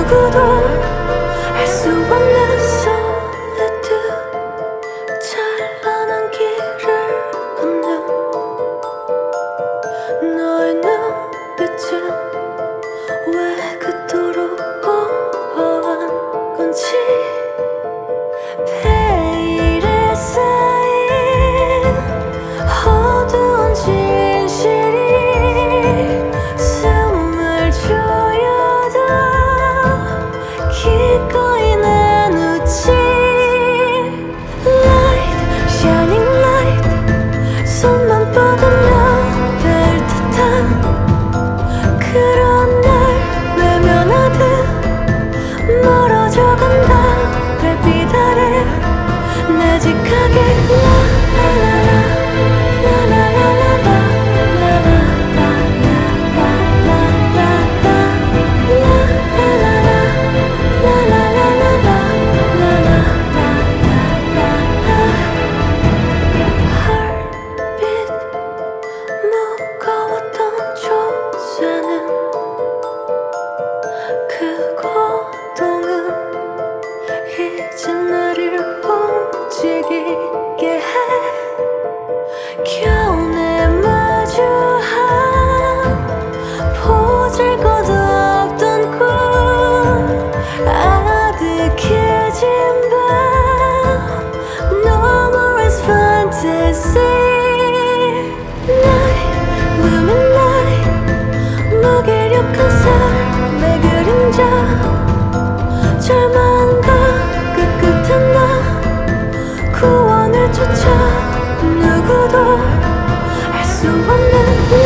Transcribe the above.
누구도 알 수 없는 소리들 찬란한 길을 걷는 너의 눈빛은 왜 그토록 고요한 건지 베일에 쌓인 어두운 진실이 숨을 조여도 기꺼이 나누지 Light, shining light 손만 뻗으면 될 듯한 그런 날 외면하듯 멀어져 간다 별빛 아래 내직하게 무거웠던 조사는 그 고통은 이제 나를 움직이게 해 겨우내 마주한 보잘것없던 꿈 아득해진 밤 No more is fantasy Night, blooming night 무기력한 삶의 그림자 절망과 끝끝은 나 구원을 쫓아 누구도 알 수 없는